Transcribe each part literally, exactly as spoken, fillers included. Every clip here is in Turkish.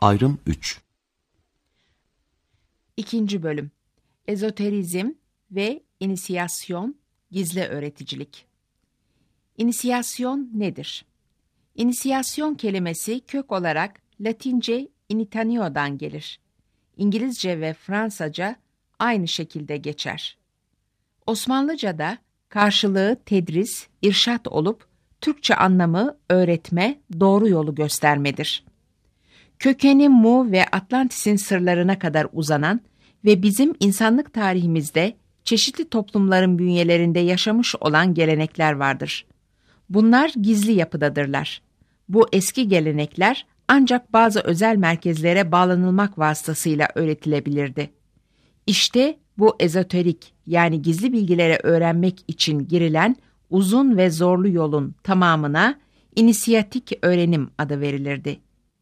Ayrım üç. İkinci bölüm. Ezoterizm ve inisiyasyon, gizli öğreticilik. İnisiyasyon nedir? İnisiyasyon kelimesi kök olarak Latince initanio'dan gelir. İngilizce ve Fransaca aynı şekilde geçer. Osmanlıca'da karşılığı tedris, irşat olup Türkçe anlamı öğretme, doğru yolu göstermedir. Kökeni Mu ve Atlantis'in sırlarına kadar uzanan ve bizim insanlık tarihimizde çeşitli toplumların bünyelerinde yaşamış olan gelenekler vardır. Bunlar gizli yapıdadırlar. Bu eski gelenekler ancak bazı özel merkezlere bağlanılmak vasıtasıyla öğretilebilirdi. İşte bu ezoterik yani gizli bilgileri öğrenmek için girilen uzun ve zorlu yolun tamamına inisiyatik öğrenim adı verilirdi.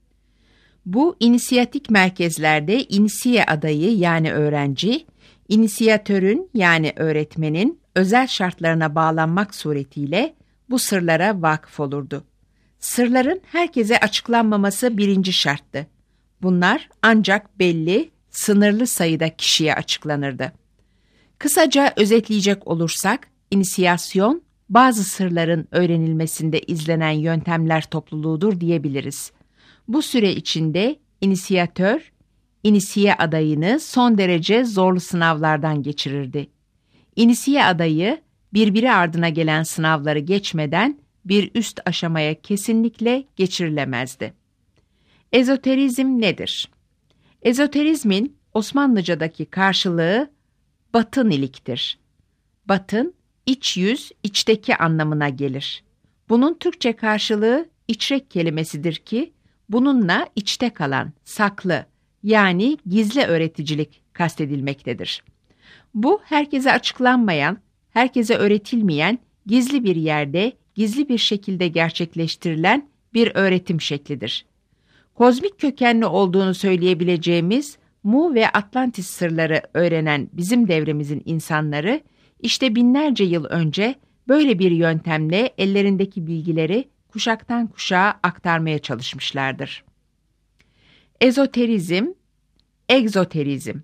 Bu inisiyatik merkezlerde inisiye adayı yani öğrenci, inisiyatörün yani öğretmenin özel şartlarına bağlanmak suretiyle bu sırlara vakıf olurdu. Sırların herkese açıklanmaması birinci şarttı. Bunlar ancak belli, sınırlı sayıda kişiye açıklanırdı. Kısaca özetleyecek olursak, inisiyasyon, bazı sırların öğrenilmesinde izlenen yöntemler topluluğudur diyebiliriz. Bu süre içinde inisiyatör, inisiye adayını son derece zorlu sınavlardan geçirirdi. İnisiye adayı, birbiri ardına gelen sınavları geçmeden bir üst aşamaya kesinlikle geçirilemezdi. Ezoterizm nedir? Ezoterizmin Osmanlıca'daki karşılığı batıniliktir. Batın, iç yüz, içteki anlamına gelir. Bunun Türkçe karşılığı içrek kelimesidir ki, bununla içte kalan, saklı yani gizli öğreticilik kastedilmektedir. Bu herkese açıklanmayan, herkese öğretilmeyen, gizli bir yerde, gizli bir şekilde gerçekleştirilen bir öğretim şeklidir. Kozmik kökenli olduğunu söyleyebileceğimiz Mu ve Atlantis sırları öğrenen bizim devremizin insanları, işte binlerce yıl önce böyle bir yöntemle ellerindeki bilgileri kuşaktan kuşağa aktarmaya çalışmışlardır. Ezoterizm, egzoterizm.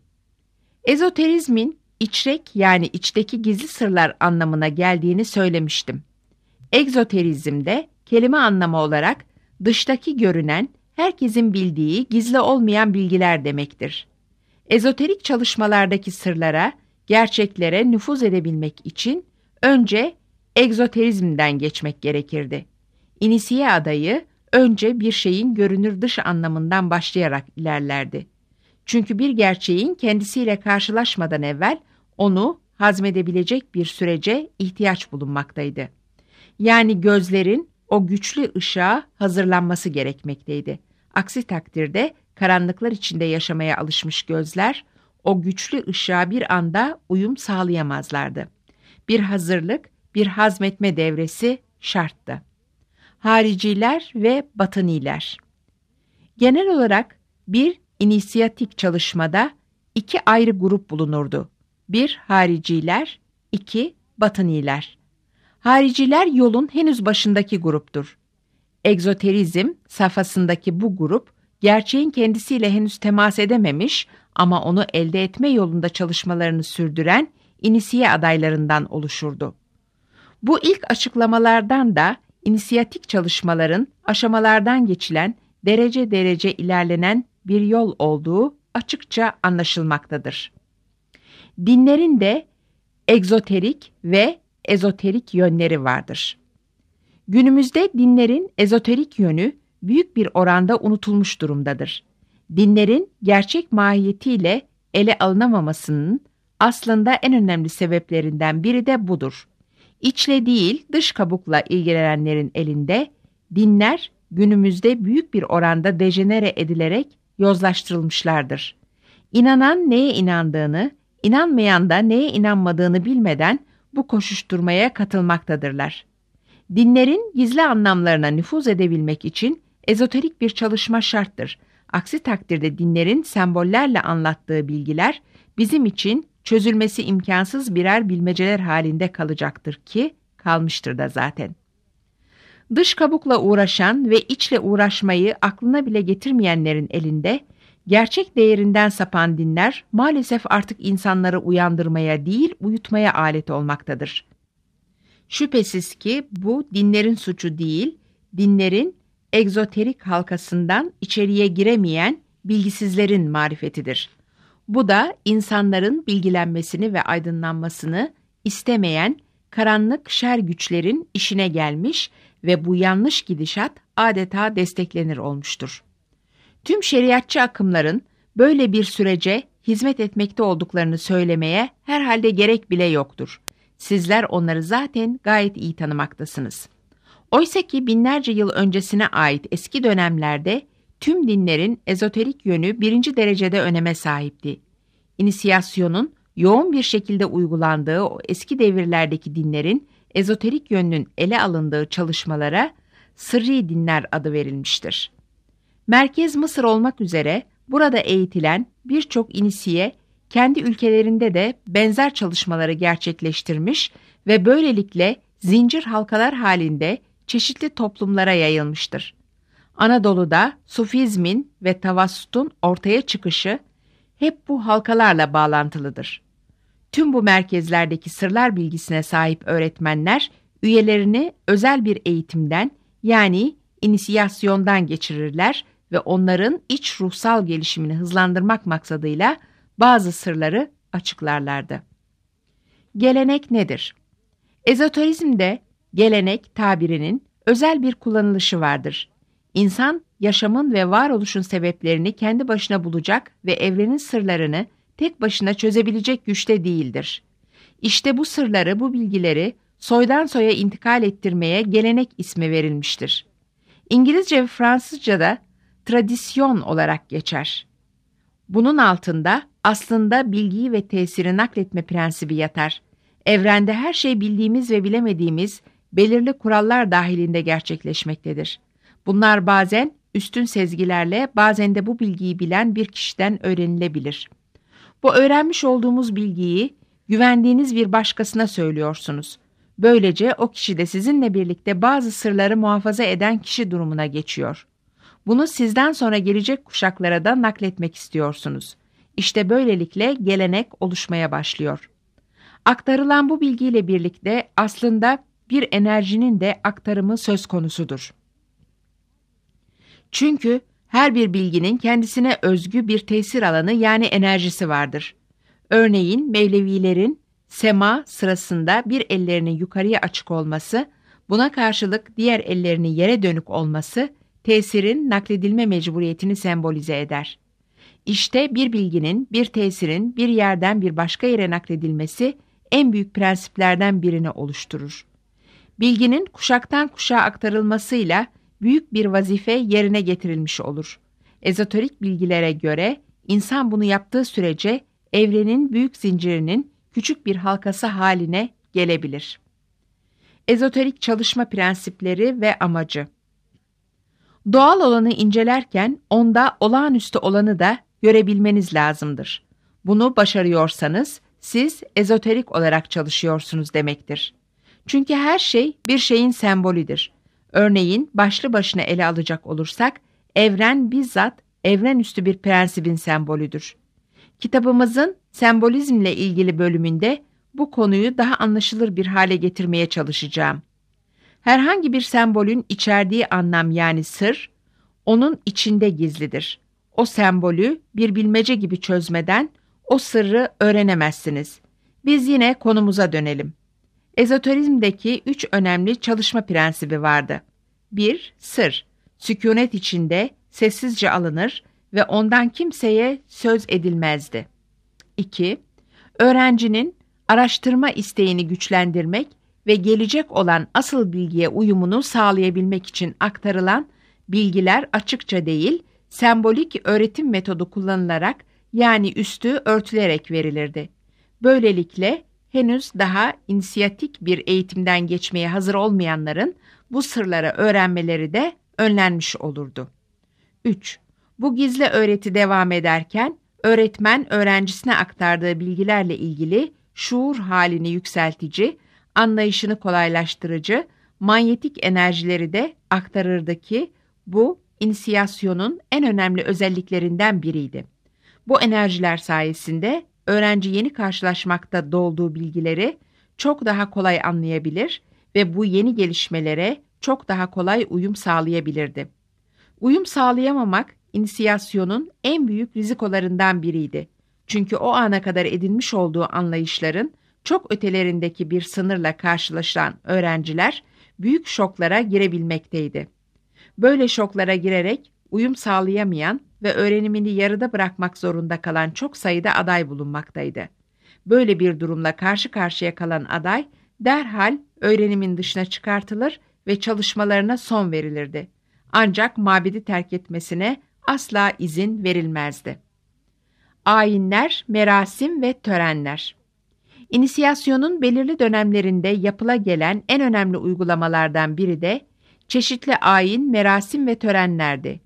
Ezoterizmin içrek yani içteki gizli sırlar anlamına geldiğini söylemiştim. Egzoterizmde kelime anlamı olarak dıştaki görünen, herkesin bildiği gizli olmayan bilgiler demektir. Ezoterik çalışmalardaki sırlara, gerçeklere nüfuz edebilmek için önce egzoterizmden geçmek gerekirdi. İnisiye adayı önce bir şeyin görünür dış anlamından başlayarak ilerlerdi. Çünkü bir gerçeğin kendisiyle karşılaşmadan evvel onu hazmedebilecek bir sürece ihtiyaç bulunmaktaydı. Yani gözlerin o güçlü ışığa hazırlanması gerekmekteydi. Aksi takdirde karanlıklar içinde yaşamaya alışmış gözler o güçlü ışığa bir anda uyum sağlayamazlardı. Bir hazırlık, bir hazmetme devresi şarttı. Hariciler ve batıniler. Genel olarak bir inisiyatik çalışmada iki ayrı grup bulunurdu. Bir hariciler, iki batıniler. Hariciler yolun henüz başındaki gruptur. Egzoterizm safhasındaki bu grup, gerçeğin kendisiyle henüz temas edememiş ama onu elde etme yolunda çalışmalarını sürdüren inisiye adaylarından oluşurdu. Bu ilk açıklamalardan da inisiyatik çalışmaların aşamalardan geçilen, derece derece ilerlenen bir yol olduğu açıkça anlaşılmaktadır. Dinlerin de egzoterik ve ezoterik yönleri vardır. Günümüzde dinlerin ezoterik yönü büyük bir oranda unutulmuş durumdadır. Dinlerin gerçek mahiyetiyle ele alınamamasının aslında en önemli sebeplerinden biri de budur. İçle değil dış kabukla ilgilenenlerin elinde dinler günümüzde büyük bir oranda dejenere edilerek yozlaştırılmışlardır. İnanan neye inandığını, inanmayan da neye inanmadığını bilmeden bu koşuşturmaya katılmaktadırlar. Dinlerin gizli anlamlarına nüfuz edebilmek için ezoterik bir çalışma şarttır. Aksi takdirde dinlerin sembollerle anlattığı bilgiler bizim için çözülmesi imkansız birer bilmeceler halinde kalacaktır ki kalmıştır da zaten. Dış kabukla uğraşan ve içle uğraşmayı aklına bile getirmeyenlerin elinde, gerçek değerinden sapan dinler maalesef artık insanları uyandırmaya değil, uyutmaya alet olmaktadır. Şüphesiz ki bu dinlerin suçu değil, dinlerin egzoterik halkasından içeriye giremeyen bilgisizlerin marifetidir. Bu da insanların bilgilenmesini ve aydınlanmasını istemeyen karanlık şer güçlerin işine gelmiş ve bu yanlış gidişat adeta desteklenir olmuştur. Tüm şeriatçı akımların böyle bir sürece hizmet etmekte olduklarını söylemeye herhalde gerek bile yoktur. Sizler onları zaten gayet iyi tanımaktasınız. Oysa ki binlerce yıl öncesine ait eski dönemlerde tüm dinlerin ezoterik yönü birinci derecede öneme sahipti. İnisiyasyonun yoğun bir şekilde uygulandığı o eski devirlerdeki dinlerin ezoterik yönünün ele alındığı çalışmalara sırrı dinler adı verilmiştir. Merkez Mısır olmak üzere burada eğitilen birçok inisiye kendi ülkelerinde de benzer çalışmaları gerçekleştirmiş ve böylelikle zincir halkalar halinde çeşitli toplumlara yayılmıştır. Anadolu'da Sufizmin ve Tavassut'un ortaya çıkışı hep bu halkalarla bağlantılıdır. Tüm bu merkezlerdeki sırlar bilgisine sahip öğretmenler üyelerini özel bir eğitimden yani inisiyasyondan geçirirler ve onların iç ruhsal gelişimini hızlandırmak maksadıyla bazı sırları açıklarlardı. Gelenek nedir? Ezoterizmde gelenek tabirinin özel bir kullanılışı vardır. İnsan, yaşamın ve varoluşun sebeplerini kendi başına bulacak ve evrenin sırlarını tek başına çözebilecek güçte değildir. İşte bu sırları, bu bilgileri soydan soya intikal ettirmeye gelenek ismi verilmiştir. İngilizce ve Fransızca'da tradisyon olarak geçer. Bunun altında aslında bilgiyi ve tesiri nakletme prensibi yatar. Evrende her şey bildiğimiz ve bilemediğimiz belirli kurallar dahilinde gerçekleşmektedir. Bunlar bazen üstün sezgilerle, bazen de bu bilgiyi bilen bir kişiden öğrenilebilir. Bu öğrenmiş olduğumuz bilgiyi güvendiğiniz bir başkasına söylüyorsunuz. Böylece o kişi de sizinle birlikte bazı sırları muhafaza eden kişi durumuna geçiyor. Bunu sizden sonra gelecek kuşaklara da nakletmek istiyorsunuz. İşte böylelikle gelenek oluşmaya başlıyor. Aktarılan bu bilgiyle birlikte aslında bir enerjinin de aktarımı söz konusudur. Çünkü her bir bilginin kendisine özgü bir tesir alanı yani enerjisi vardır. Örneğin Mevlevilerin sema sırasında bir ellerinin yukarıya açık olması, buna karşılık diğer ellerinin yere dönük olması, tesirin nakledilme mecburiyetini sembolize eder. İşte bir bilginin, bir tesirin bir yerden bir başka yere nakledilmesi en büyük prensiplerden birini oluşturur. Bilginin kuşaktan kuşağa aktarılmasıyla büyük bir vazife yerine getirilmiş olur. Ezoterik bilgilere göre insan bunu yaptığı sürece evrenin büyük zincirinin küçük bir halkası haline gelebilir. Ezoterik çalışma prensipleri ve amacı. Doğal olanı incelerken onda olağanüstü olanı da görebilmeniz lazımdır. Bunu başarıyorsanız siz ezoterik olarak çalışıyorsunuz demektir. Çünkü her şey bir şeyin sembolüdür. Örneğin başlı başına ele alacak olursak evren bizzat evrenüstü bir prensibin sembolüdür. Kitabımızın sembolizmle ilgili bölümünde bu konuyu daha anlaşılır bir hale getirmeye çalışacağım. Herhangi bir sembolün içerdiği anlam yani sır, onun içinde gizlidir. O sembolü bir bilmece gibi çözmeden o sırrı öğrenemezsiniz. Biz yine konumuza dönelim. Ezoterizmdeki üç önemli çalışma prensibi vardı. bir. Sır, sükûnet içinde sessizce alınır ve ondan kimseye söz edilmezdi. iki. Öğrencinin araştırma isteğini güçlendirmek ve gelecek olan asıl bilgiye uyumunu sağlayabilmek için aktarılan bilgiler açıkça değil, sembolik öğretim metodu kullanılarak yani üstü örtülerek verilirdi. Böylelikle henüz daha inisiyatik bir eğitimden geçmeye hazır olmayanların bu sırları öğrenmeleri de önlenmiş olurdu. üç. Bu gizli öğreti devam ederken öğretmen öğrencisine aktardığı bilgilerle ilgili şuur halini yükseltici, anlayışını kolaylaştırıcı, manyetik enerjileri de aktarırdı ki bu inisiyasyonun en önemli özelliklerinden biriydi. Bu enerjiler sayesinde öğrenci yeni karşılaşmakta olduğu bilgileri çok daha kolay anlayabilir ve bu yeni gelişmelere çok daha kolay uyum sağlayabilirdi. Uyum sağlayamamak inisiyasyonun en büyük rizikolarından biriydi. Çünkü o ana kadar edinmiş olduğu anlayışların çok ötelerindeki bir sınırla karşılaşan öğrenciler büyük şoklara girebilmekteydi. Böyle şoklara girerek uyum sağlayamayan ve öğrenimini yarıda bırakmak zorunda kalan çok sayıda aday bulunmaktaydı. Böyle bir durumla karşı karşıya kalan aday derhal öğrenimin dışına çıkartılır ve çalışmalarına son verilirdi. Ancak mabedi terk etmesine asla izin verilmezdi. Ayinler, merasim ve törenler. İnisiyasyonun belirli dönemlerinde yapıla gelen en önemli uygulamalardan biri de çeşitli ayin, merasim ve törenlerdi.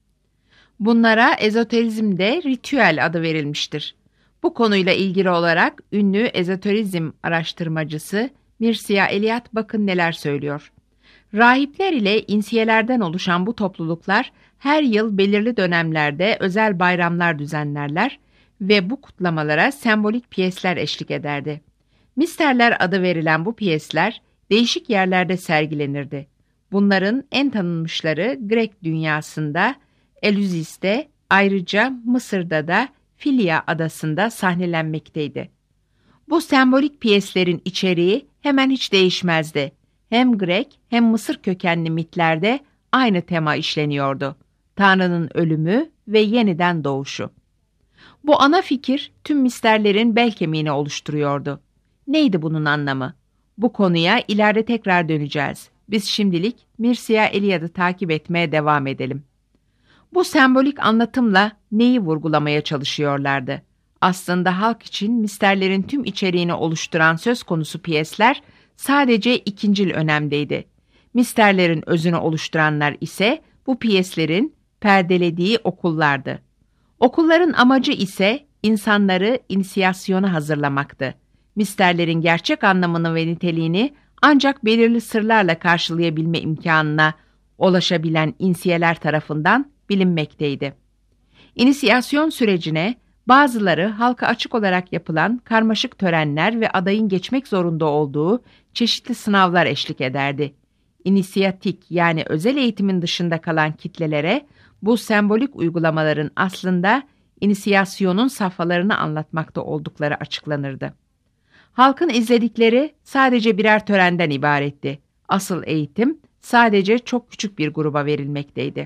Bunlara ezoterizmde ritüel adı verilmiştir. Bu konuyla ilgili olarak ünlü ezoterizm araştırmacısı Mircea Eliade bakın neler söylüyor. Rahipler ile insiyelerden oluşan bu topluluklar her yıl belirli dönemlerde özel bayramlar düzenlerler ve bu kutlamalara sembolik piyesler eşlik ederdi. Misterler adı verilen bu piyesler değişik yerlerde sergilenirdi. Bunların en tanınmışları Grek dünyasında Eleusis''te, ayrıca Mısır'da da Filia adasında sahnelenmekteydi. Bu sembolik piyeslerin içeriği hemen hiç değişmezdi. Hem Grek hem Mısır kökenli mitlerde aynı tema işleniyordu. Tanrı'nın ölümü ve yeniden doğuşu. Bu ana fikir tüm misterlerin bel kemiğini oluşturuyordu. Neydi bunun anlamı? Bu konuya ileride tekrar döneceğiz. Biz şimdilik Mircea Eliade'ı takip etmeye devam edelim. Bu sembolik anlatımla neyi vurgulamaya çalışıyorlardı? Aslında halk için misterlerin tüm içeriğini oluşturan söz konusu piyesler sadece ikincil önemdeydi. Misterlerin özünü oluşturanlar ise bu piyeslerin perdelediği okullardı. Okulların amacı ise insanları inisiyasyona hazırlamaktı. Misterlerin gerçek anlamını ve niteliğini ancak belirli sırlarla karşılayabilme imkanına ulaşabilen insiyeler tarafından bilinmekteydi. İnisiyasyon sürecine bazıları halka açık olarak yapılan karmaşık törenler ve adayın geçmek zorunda olduğu çeşitli sınavlar eşlik ederdi. İnisiyatik yani özel eğitimin dışında kalan kitlelere bu sembolik uygulamaların aslında inisiyasyonun safhalarını anlatmakta oldukları açıklanırdı. Halkın izledikleri sadece birer törenden ibaretti. Asıl eğitim sadece çok küçük bir gruba verilmekteydi.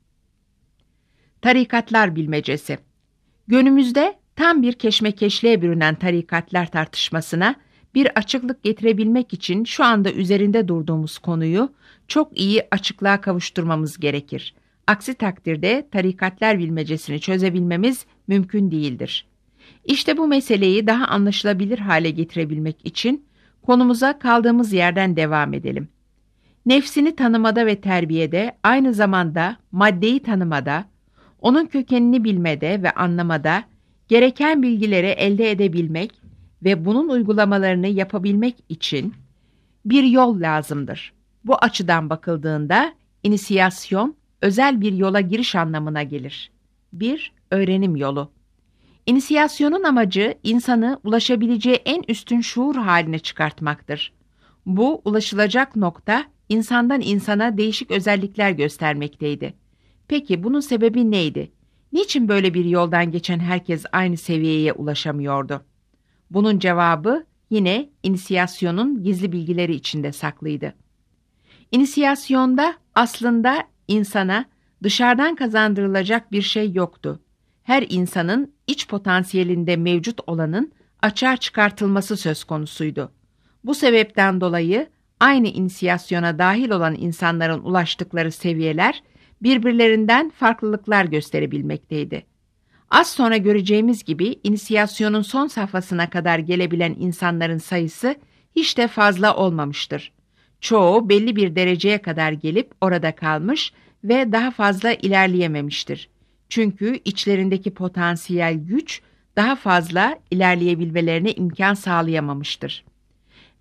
Tarikatlar bilmecesi. Günümüzde tam bir keşmekeşliğe bürünen tarikatlar tartışmasına bir açıklık getirebilmek için şu anda üzerinde durduğumuz konuyu çok iyi açıklığa kavuşturmamız gerekir. Aksi takdirde tarikatlar bilmecesini çözebilmemiz mümkün değildir. İşte bu meseleyi daha anlaşılabilir hale getirebilmek için konumuza kaldığımız yerden devam edelim. Nefsini tanımada ve terbiyede, aynı zamanda maddeyi tanımada, onun kökenini bilmede ve anlamada gereken bilgileri elde edebilmek ve bunun uygulamalarını yapabilmek için bir yol lazımdır. Bu açıdan bakıldığında inisiyasyon özel bir yola giriş anlamına gelir. Bir öğrenim yolu. İnisiyasyonun amacı insanı ulaşabileceği en üstün şuur haline çıkartmaktır. Bu ulaşılacak nokta insandan insana değişik özellikler göstermekteydi. Peki bunun sebebi neydi? Niçin böyle bir yoldan geçen herkes aynı seviyeye ulaşamıyordu? Bunun cevabı yine inisiyasyonun gizli bilgileri içinde saklıydı. İnisiyasyonda aslında insana dışarıdan kazandırılacak bir şey yoktu. Her insanın iç potansiyelinde mevcut olanın açığa çıkartılması söz konusuydu. Bu sebepten dolayı aynı inisiyasyona dahil olan insanların ulaştıkları seviyeler birbirlerinden farklılıklar gösterebilmekteydi. Az sonra göreceğimiz gibi inisiyasyonun son safhasına kadar gelebilen insanların sayısı hiç de fazla olmamıştır. Çoğu belli bir dereceye kadar gelip orada kalmış ve daha fazla ilerleyememiştir. Çünkü içlerindeki potansiyel güç daha fazla ilerleyebilmelerine imkan sağlayamamıştır.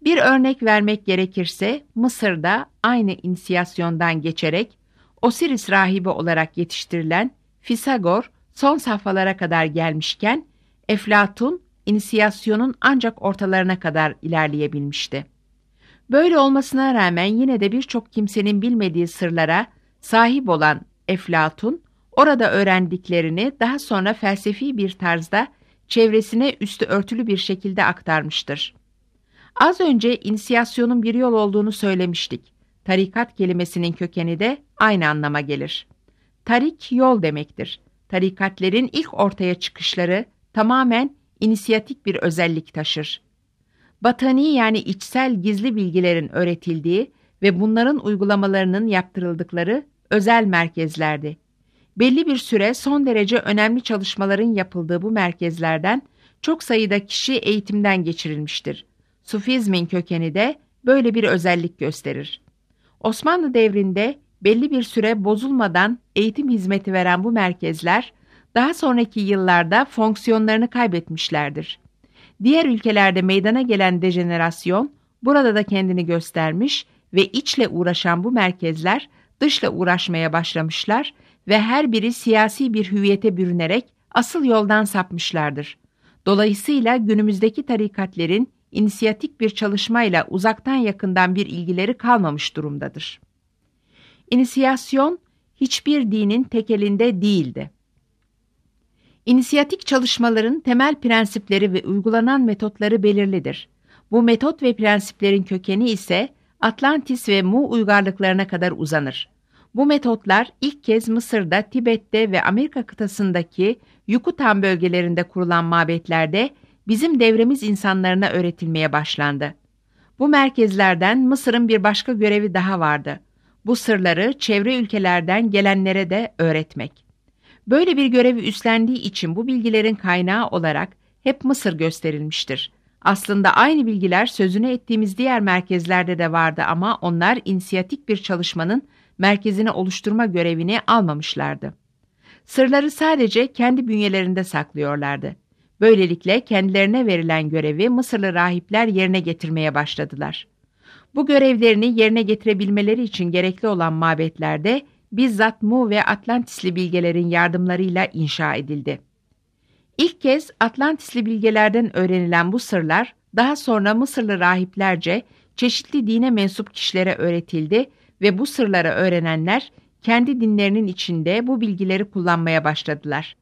Bir örnek vermek gerekirse Mısır'da aynı inisiyasyondan geçerek Osiris rahibi olarak yetiştirilen Fisagor son safhalara kadar gelmişken Eflatun inisiyasyonun ancak ortalarına kadar ilerleyebilmişti. Böyle olmasına rağmen yine de birçok kimsenin bilmediği sırlara sahip olan Eflatun, orada öğrendiklerini daha sonra felsefi bir tarzda çevresine üstü örtülü bir şekilde aktarmıştır. Az önce inisiyasyonun bir yol olduğunu söylemiştik. Tarikat kelimesinin kökeni de aynı anlama gelir. Tarik yol demektir. Tarikatlerin ilk ortaya çıkışları tamamen inisiyatik bir özellik taşır. Batani yani içsel gizli bilgilerin öğretildiği ve bunların uygulamalarının yaptırıldıkları özel merkezlerdi. Belli bir süre son derece önemli çalışmaların yapıldığı bu merkezlerden çok sayıda kişi eğitimden geçirilmiştir. Sufizmin kökeni de böyle bir özellik gösterir. Osmanlı devrinde belli bir süre bozulmadan eğitim hizmeti veren bu merkezler, daha sonraki yıllarda fonksiyonlarını kaybetmişlerdir. Diğer ülkelerde meydana gelen dejenerasyon burada da kendini göstermiş ve içle uğraşan bu merkezler dışla uğraşmaya başlamışlar ve her biri siyasi bir hüviyete bürünerek asıl yoldan sapmışlardır. Dolayısıyla günümüzdeki tarikatlerin inisiyatik bir çalışmayla uzaktan yakından bir ilgileri kalmamış durumdadır. İnisiyasyon hiçbir dinin tekelinde değildi. İnisiyatik çalışmaların temel prensipleri ve uygulanan metotları belirlidir. Bu metot ve prensiplerin kökeni ise Atlantis ve Mu uygarlıklarına kadar uzanır. Bu metotlar ilk kez Mısır'da, Tibet'te ve Amerika kıtasındaki Yucatan bölgelerinde kurulan mabetlerde bizim devremiz insanlarına öğretilmeye başlandı. Bu merkezlerden Mısır'ın bir başka görevi daha vardı. Bu sırları çevre ülkelerden gelenlere de öğretmek. Böyle bir görevi üstlendiği için bu bilgilerin kaynağı olarak hep Mısır gösterilmiştir. Aslında aynı bilgiler sözünü ettiğimiz diğer merkezlerde de vardı ama onlar inisiyatik bir çalışmanın merkezini oluşturma görevini almamışlardı. Sırları sadece kendi bünyelerinde saklıyorlardı. Böylelikle kendilerine verilen görevi Mısırlı rahipler yerine getirmeye başladılar. Bu görevlerini yerine getirebilmeleri için gerekli olan mabetlerde bizzat Mu ve Atlantisli bilgelerin yardımlarıyla inşa edildi. İlk kez Atlantisli bilgelerden öğrenilen bu sırlar daha sonra Mısırlı rahiplerce çeşitli dine mensup kişilere öğretildi ve bu sırları öğrenenler kendi dinlerinin içinde bu bilgileri kullanmaya başladılar.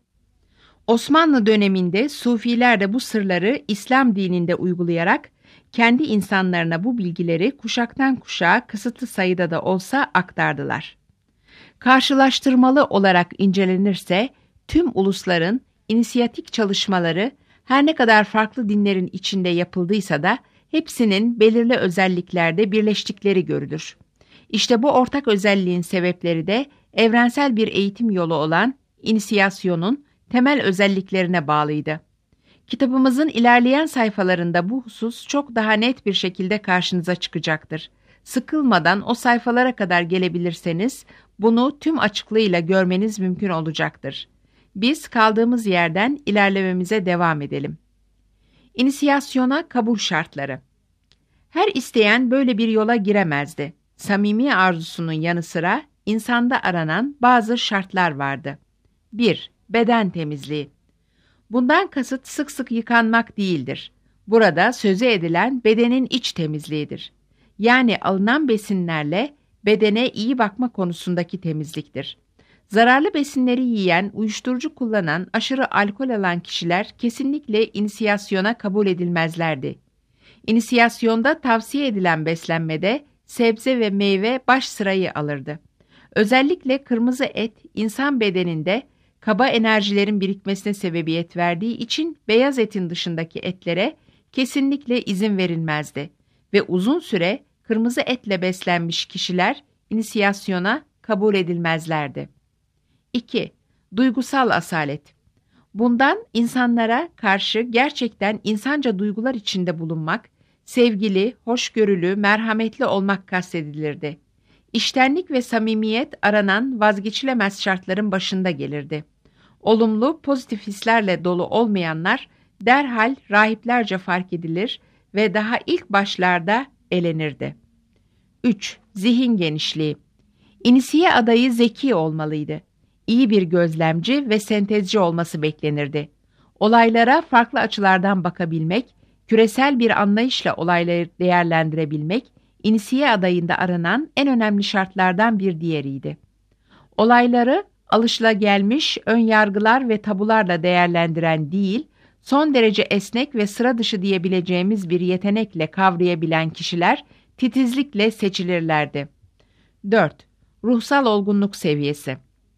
Osmanlı döneminde Sufiler de bu sırları İslam dininde uygulayarak kendi insanlarına bu bilgileri kuşaktan kuşağa kısıtlı sayıda da olsa aktardılar. Karşılaştırmalı olarak incelenirse tüm ulusların inisiyatik çalışmaları her ne kadar farklı dinlerin içinde yapıldıysa da hepsinin belirli özelliklerde birleştikleri görülür. İşte bu ortak özelliğin sebepleri de evrensel bir eğitim yolu olan inisiyasyonun temel özelliklerine bağlıydı. Kitabımızın ilerleyen sayfalarında bu husus çok daha net bir şekilde karşınıza çıkacaktır. Sıkılmadan o sayfalara kadar gelebilirseniz bunu tüm açıklığıyla görmeniz mümkün olacaktır. Biz kaldığımız yerden ilerlememize devam edelim. İnisiyasyona kabul şartları. Her isteyen böyle bir yola giremezdi. Samimi arzusunun yanı sıra insanda aranan bazı şartlar vardı. bir. Beden temizliği. Bundan kasıt sık sık yıkanmak değildir. Burada sözü edilen bedenin iç temizliğidir. Yani alınan besinlerle bedene iyi bakma konusundaki temizliktir. Zararlı besinleri yiyen, uyuşturucu kullanan, aşırı alkol alan kişiler kesinlikle inisiyasyona kabul edilmezlerdi. İnisiyasyonda tavsiye edilen beslenmede sebze ve meyve baş sırayı alırdı. Özellikle kırmızı et insan bedeninde kaba enerjilerin birikmesine sebebiyet verdiği için beyaz etin dışındaki etlere kesinlikle izin verilmezdi ve uzun süre kırmızı etle beslenmiş kişiler inisiyasyona kabul edilmezlerdi. iki. Duygusal asalet. Bundan insanlara karşı gerçekten insanca duygular içinde bulunmak, sevgili, hoşgörülü, merhametli olmak kastedilirdi. İştenlik ve samimiyet aranan vazgeçilemez şartların başında gelirdi. Olumlu, pozitif hislerle dolu olmayanlar derhal rahiplerce fark edilir ve daha ilk başlarda elenirdi. üç. Zihin genişliği. İnisiye adayı zeki olmalıydı. İyi bir gözlemci ve sentezci olması beklenirdi. Olaylara farklı açılardan bakabilmek, küresel bir anlayışla olayları değerlendirebilmek, inisiye adayında aranan en önemli şartlardan bir diğeriydi. Olayları alışılagelmiş ön yargılar ve tabularla değerlendiren değil, son derece esnek ve sıra dışı diyebileceğimiz bir yetenekle kavrayabilen kişiler titizlikle seçilirlerdi. dört. Ruhsal olgunluk seviyesi.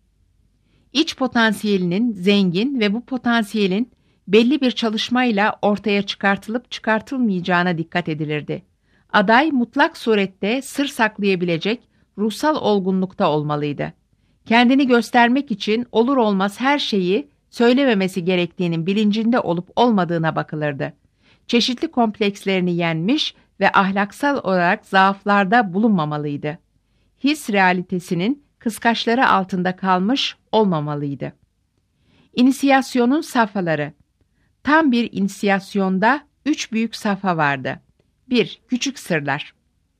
İç potansiyelinin zengin ve bu potansiyelin belli bir çalışmayla ortaya çıkartılıp çıkartılmayacağına dikkat edilirdi. Aday mutlak surette sır saklayabilecek ruhsal olgunlukta olmalıydı. Kendini göstermek için olur olmaz her şeyi söylememesi gerektiğinin bilincinde olup olmadığına bakılırdı. Çeşitli komplekslerini yenmiş ve ahlaksal olarak zaaflarda bulunmamalıydı. His realitesinin kıskaçları altında kalmış olmamalıydı. İnisiyasyonun safhaları. Tam bir inisiyasyonda üç büyük safha vardı. bir. Küçük sırlar.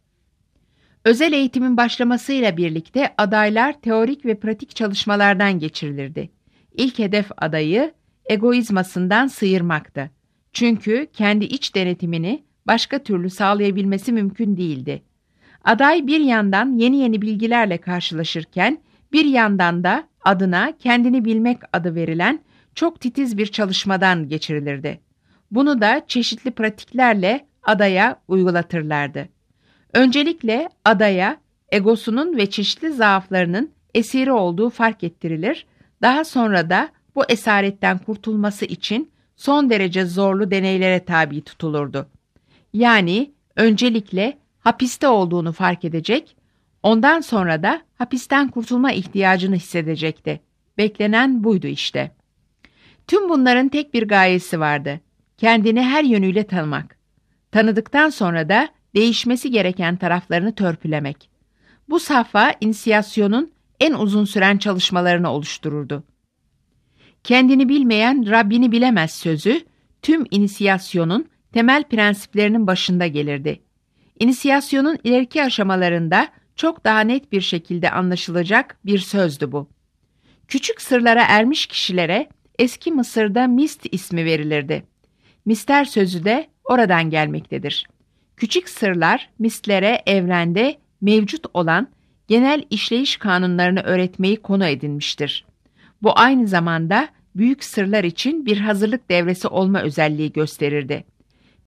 Özel eğitimin başlamasıyla birlikte adaylar teorik ve pratik çalışmalardan geçirilirdi. İlk hedef adayı egoizmasından sıyırmaktı. Çünkü kendi iç denetimini başka türlü sağlayabilmesi mümkün değildi. Aday bir yandan yeni yeni bilgilerle karşılaşırken bir yandan da adına kendini bilmek adı verilen çok titiz bir çalışmadan geçirilirdi. Bunu da çeşitli pratiklerle adaya uygulatırlardı. Öncelikle adaya egosunun ve çeşitli zaaflarının esiri olduğu fark ettirilir, daha sonra da bu esaretten kurtulması için son derece zorlu deneylere tabi tutulurdu. Yani öncelikle hapiste olduğunu fark edecek, ondan sonra da hapisten kurtulma ihtiyacını hissedecekti. Beklenen buydu işte. Tüm bunların tek bir gayesi vardı: kendini her yönüyle tanımak. Tanıdıktan sonra da değişmesi gereken taraflarını törpülemek. Bu safha inisiyasyonun en uzun süren çalışmalarını oluştururdu. Kendini bilmeyen Rabbini bilemez sözü tüm inisiyasyonun temel prensiplerinin başında gelirdi. İnisiyasyonun ileriki aşamalarında çok daha net bir şekilde anlaşılacak bir sözdü bu. Küçük sırlara ermiş kişilere eski Mısır'da mist ismi verilirdi. Mister sözü de oradan gelmektedir. Küçük sırlar mistlere evrende mevcut olan genel işleyiş kanunlarını öğretmeyi konu edinmiştir. Bu aynı zamanda büyük sırlar için bir hazırlık devresi olma özelliği gösterirdi.